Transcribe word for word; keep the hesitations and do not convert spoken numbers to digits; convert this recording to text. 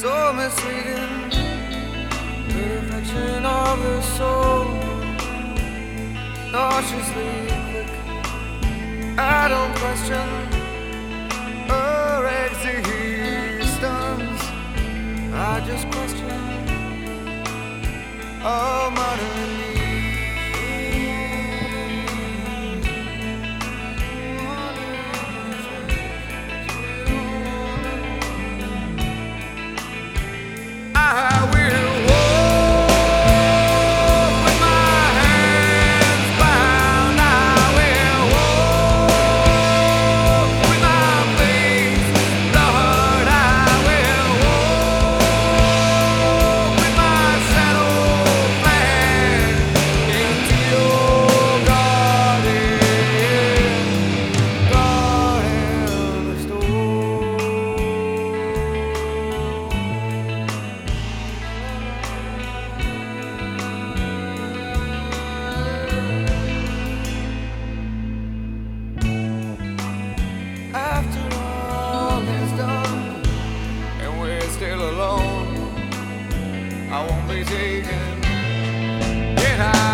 so misleading. Perfection of the soul, nauseously quick. I don't question her existence, I just question our modern need. I will walk with my hands bound. I will walk with my face, Lord. I will walk with my shadow plan into your garden, garden restored. After all is done and we're still alone, I won't be taken. Can I?